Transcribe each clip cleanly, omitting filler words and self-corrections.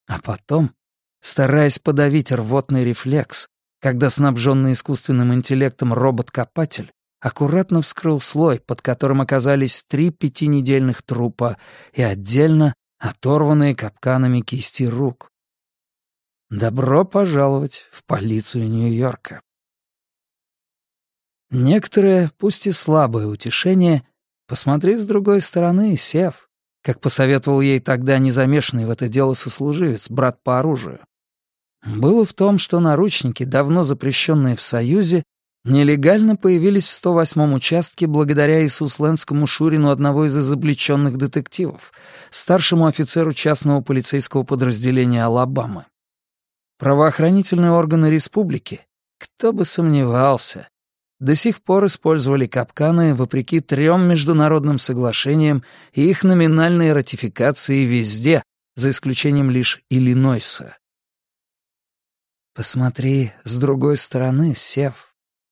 А потом, стараясь подавить рвотный рефлекс, когда снабженный искусственным интеллектом робот-копатель аккуратно вскрыл слой, под которым оказались 3 пятинедельных трупа и отдельно оторванные капканами кисти рук. Добро пожаловать в полицию Нью-Йорка. Некоторое, пусть и слабое утешение, посмотри с другой стороны, Сев, как посоветовал ей тогда незамешанный в это дело сослуживец, брат по оружию. Было в том, что наручники, давно запрещенные в Союзе, нелегально появились в 108-м участке благодаря Иисусленскому Шурину одного из изобличенных детективов, старшему офицеру частного полицейского подразделения Алабамы. Правоохранительные органы республики, кто бы сомневался, до сих пор использовали капканы вопреки 3 международным соглашениям и их номинальной ратификации везде, за исключением лишь Иллинойса. Посмотри с другой стороны, Сев.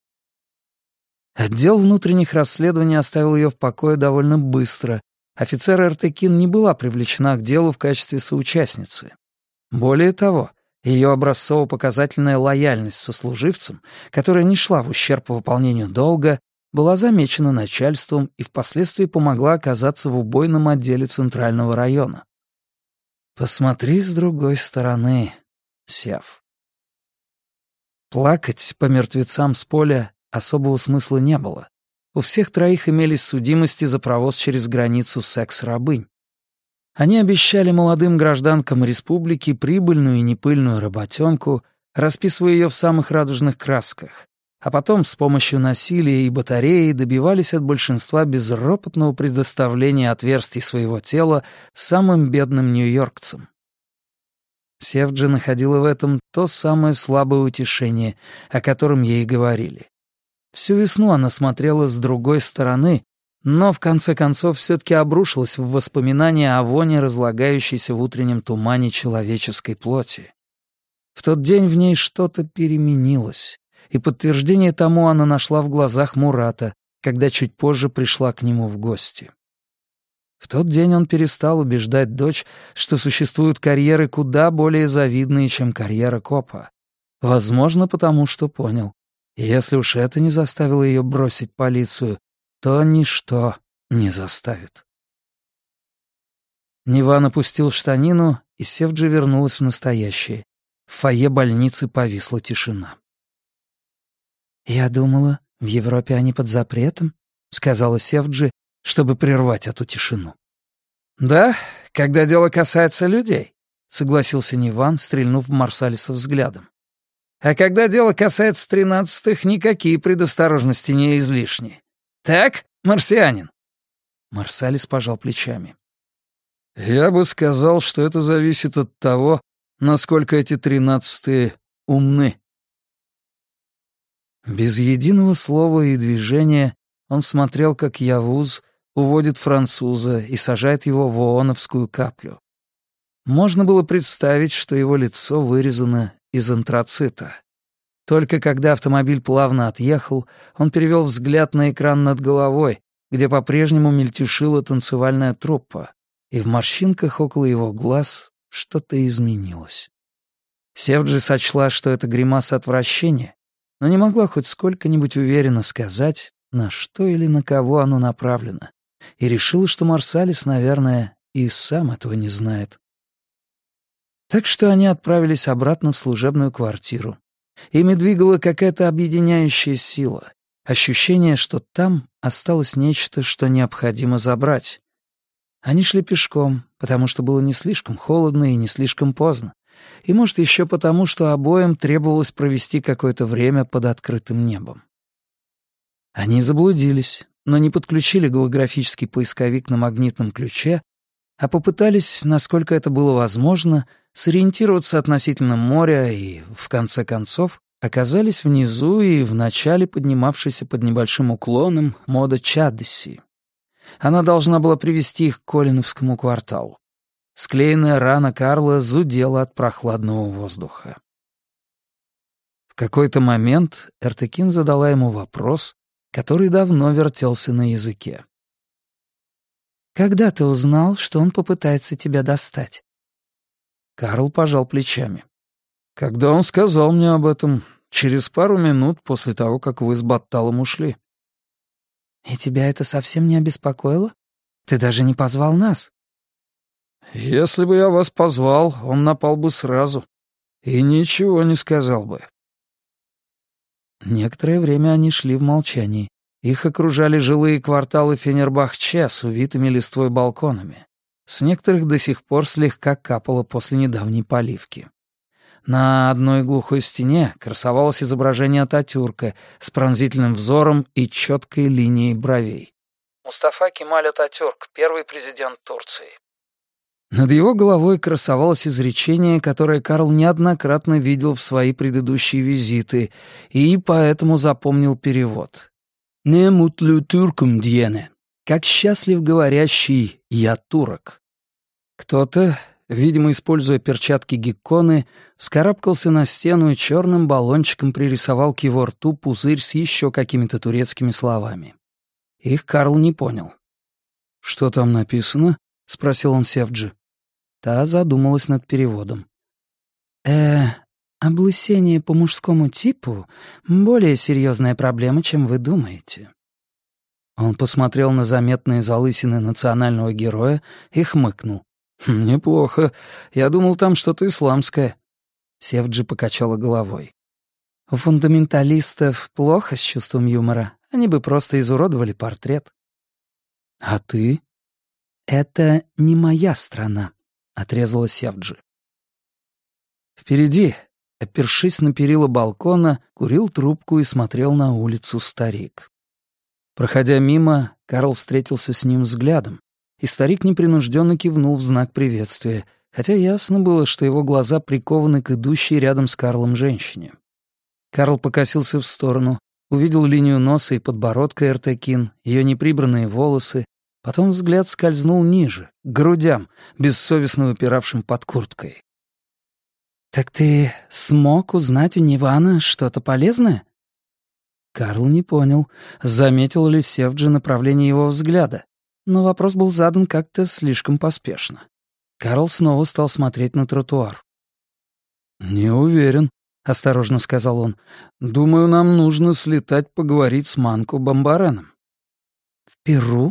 Отдел внутренних расследований оставил ее в покое довольно быстро. Офицер Эртекин не была привлечена к делу в качестве соучастницы. Более того, ее образцово-показательная лояльность сослуживцам, которая не шла в ущерб выполнению долга, была замечена начальством и впоследствии помогла оказаться в убойном отделе Центрального района. Посмотри с другой стороны, Сев. Плакать по мертвецам с поля особого смысла не было. У всех 3 имелись судимости за провоз через границу секс-рабынь. Они обещали молодым гражданкам республики прибыльную и непыльную работенку, расписывая ее в самых радужных красках, а потом с помощью насилия и батареи добивались от большинства безропотного предоставления отверстий своего тела самым бедным нью-йоркцам. Севджи находила в этом то самое слабое утешение, о котором ей говорили. Всю весну она смотрела с другой стороны, но в конце концов все-таки обрушилась в воспоминания о воне, разлагающейся в утреннем тумане человеческой плоти. В тот день в ней что-то переменилось, и подтверждение тому она нашла в глазах Мурата, когда чуть позже пришла к нему в гости. В тот день он перестал убеждать дочь, что существуют карьеры куда более завидные, чем карьера копа. Возможно, потому что понял, если уж это не заставило ее бросить полицию, то ничто не заставит. Ниван опустил штанину, и Севджи вернулась в настоящее. В фойе больницы повисла тишина. «Я думала, в Европе они под запретом», — сказала Севджи, чтобы прервать эту тишину. «Да, когда дело касается людей», — согласился Ниван, стрельнув в Марсалиса взглядом. «А когда дело касается 13-х, никакие предосторожности не излишни. Так, марсианин?» Марсалис пожал плечами. «Я бы сказал, что это зависит от того, насколько эти 13-е умны». Без единого слова и движения он смотрел, как Явуз уводит француза и сажает его в ооновскую каплю. Можно было представить, что его лицо вырезано из антрацита. Только когда автомобиль плавно отъехал, он перевел взгляд на экран над головой, где по-прежнему мельтешила танцевальная труппа, и в морщинках около его глаз что-то изменилось. Севджи сочла, что это гримаса отвращения, но не могла хоть сколько-нибудь уверенно сказать, на что или на кого оно направлено, и решила, что Марсалис, наверное, и сам этого не знает. Так что они отправились обратно в служебную квартиру. Ими двигала какая-то объединяющая сила, ощущение, что там осталось нечто, что необходимо забрать. Они шли пешком, потому что было не слишком холодно и не слишком поздно, и, может, еще потому, что обоим требовалось провести какое-то время под открытым небом. Они заблудились, но не подключили голографический поисковик на магнитном ключе, а попытались, насколько это было возможно, сориентироваться относительно моря и, в конце концов, оказались внизу и в начале поднимавшейся под небольшим уклоном мода Чаддесси. Она должна была привести их к Колиновскому кварталу. Склеенная рана Карла зудела от прохладного воздуха. В какой-то момент Эртекин задала ему вопрос, который давно вертелся на языке. «Когда ты узнал, что он попытается тебя достать?» Карл пожал плечами. «Когда он сказал мне об этом? Через пару минут после того, как вы с Батталом ушли». «И тебя это совсем не обеспокоило? Ты даже не позвал нас». «Если бы я вас позвал, он напал бы сразу. И ничего не сказал бы». Некоторое время они шли в молчании. Их окружали жилые кварталы Фенербах-Че с увитыми листвой балконами. С некоторых до сих пор слегка капало после недавней поливки. На одной глухой стене красовалось изображение Ататюрка с пронзительным взором и четкой линией бровей. Мустафа Кемаль Ататюрк, первый президент Турции. Над его головой красовалось изречение, которое Карл неоднократно видел в свои предыдущие визиты, и поэтому запомнил перевод. «Не мутлю тюркум дьене», как счастлив говорящий «я турок». Кто-то, видимо, используя перчатки гекконы, вскарабкался на стену и черным баллончиком пририсовал к его рту пузырь с еще какими-то турецкими словами. Их Карл не понял. «Что там написано?» — спросил он Севджи. Та задумалась над переводом. Облысение по мужскому типу — более серьезная проблема, чем вы думаете». Он посмотрел на заметные залысины национального героя и хмыкнул. «Неплохо. Я думал, там что-то исламское». Севджи покачала головой. «У фундаменталистов плохо с чувством юмора. Они бы просто изуродовали портрет». «А ты?» «Это не моя страна», — отрезала Севджи. Впереди, опершись на перила балкона, курил трубку и смотрел на улицу старик. Проходя мимо, Карл встретился с ним взглядом, и старик непринужденно кивнул в знак приветствия, хотя ясно было, что его глаза прикованы к идущей рядом с Карлом женщине. Карл покосился в сторону, увидел линию носа и подбородка Эртекин, ее неприбранные волосы, потом взгляд скользнул ниже, к грудям, бессовестно выпиравшим под курткой. «Так ты смог узнать у Нивана что-то полезное?» Карл не понял, заметил ли Севджи направление его взгляда, но вопрос был задан как-то слишком поспешно. Карл снова стал смотреть на тротуар. «Не уверен», — осторожно сказал он. «Думаю, нам нужно слетать поговорить с Манко Бомбареном». «В Перу?»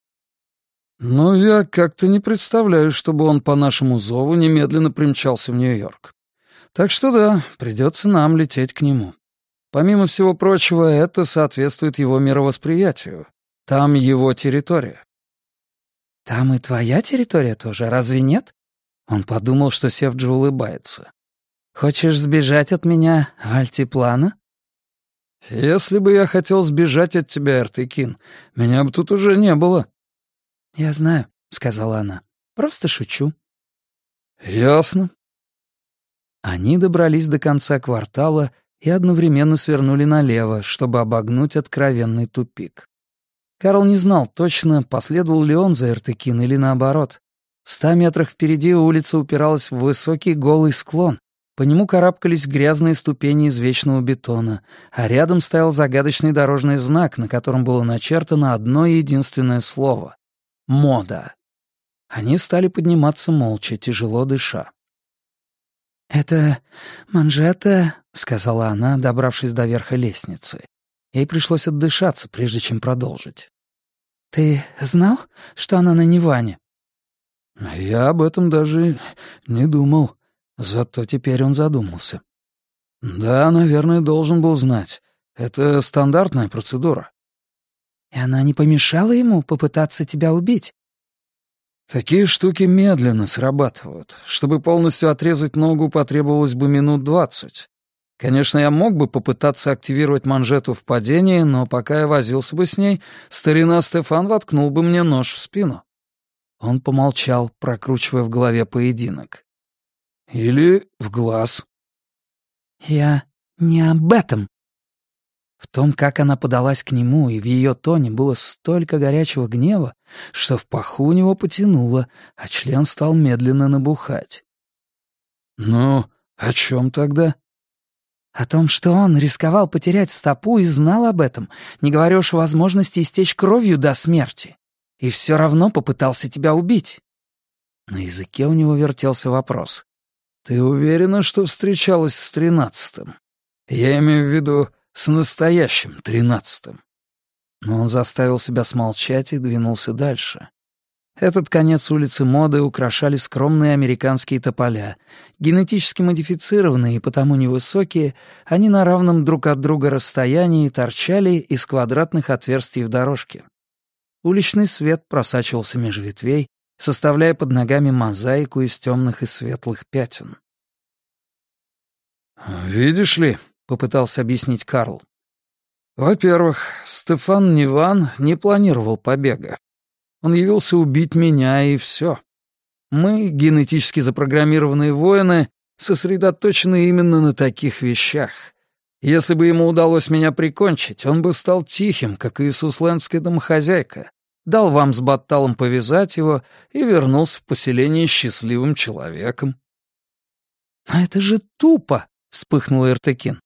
«Ну, я как-то не представляю, чтобы он по нашему зову немедленно примчался в Нью-Йорк. Так что да, придется нам лететь к нему. Помимо всего прочего, это соответствует его мировосприятию. Там его территория». «Там и твоя территория тоже, разве нет?» Он подумал, что Севджи улыбается. «Хочешь сбежать от меня в альтиплано?» «Если бы я хотел сбежать от тебя, Эртекин, меня бы тут уже не было». «Я знаю», — сказала она. «Просто шучу». «Ясно». Они добрались до конца квартала и одновременно свернули налево, чтобы обогнуть откровенный тупик. Карл не знал точно, последовал ли он за Эртекин или наоборот. В 100 метрах впереди улица упиралась в высокий голый склон. По нему карабкались грязные ступени из вечного бетона, а рядом стоял загадочный дорожный знак, на котором было начертано одно единственное слово — «Мода». Они стали подниматься молча, тяжело дыша. «Это манжета», — сказала она, добравшись до верха лестницы. Ей пришлось отдышаться, прежде чем продолжить. «Ты знал, что она на Ниване?» «Я об этом даже не думал. Зато теперь он задумался. Да, наверное, должен был знать. Это стандартная процедура». «И она не помешала ему попытаться тебя убить?» «Такие штуки медленно срабатывают. Чтобы полностью отрезать ногу, потребовалось бы минут 20. Конечно, я мог бы попытаться активировать манжету в падении, но пока я возился бы с ней, старина Стефан воткнул бы мне нож в спину». Он помолчал, прокручивая в голове поединок. «Или в глаз». «Я не об этом». В том, как она подалась к нему, и в ее тоне было столько горячего гнева, что в паху у него потянуло, а член стал медленно набухать. «Ну, о чем тогда?» «О том, что он рисковал потерять стопу и знал об этом, не говоря уж о возможности истечь кровью до смерти, и все равно попытался тебя убить». На языке у него вертелся вопрос. «Ты уверена, что встречалась с 13-м? Я имею в виду с настоящим 13-м». Но он заставил себя смолчать и двинулся дальше. Этот конец улицы Моды украшали скромные американские тополя. Генетически модифицированные и потому невысокие, они на равном друг от друга расстоянии торчали из квадратных отверстий в дорожке. Уличный свет просачивался меж ветвей, составляя под ногами мозаику из темных и светлых пятен. «Видишь ли», — попытался объяснить Карл, «во-первых, Стефан Ниван не планировал побега. Он явился убить меня, и все. Мы, генетически запрограммированные воины, сосредоточены именно на таких вещах. Если бы ему удалось меня прикончить, он бы стал тихим, как иисуслендская домохозяйка, дал вам с Батталом повязать его и вернулся в поселение счастливым человеком». «Но это же тупо!» — вспыхнул Эртекин.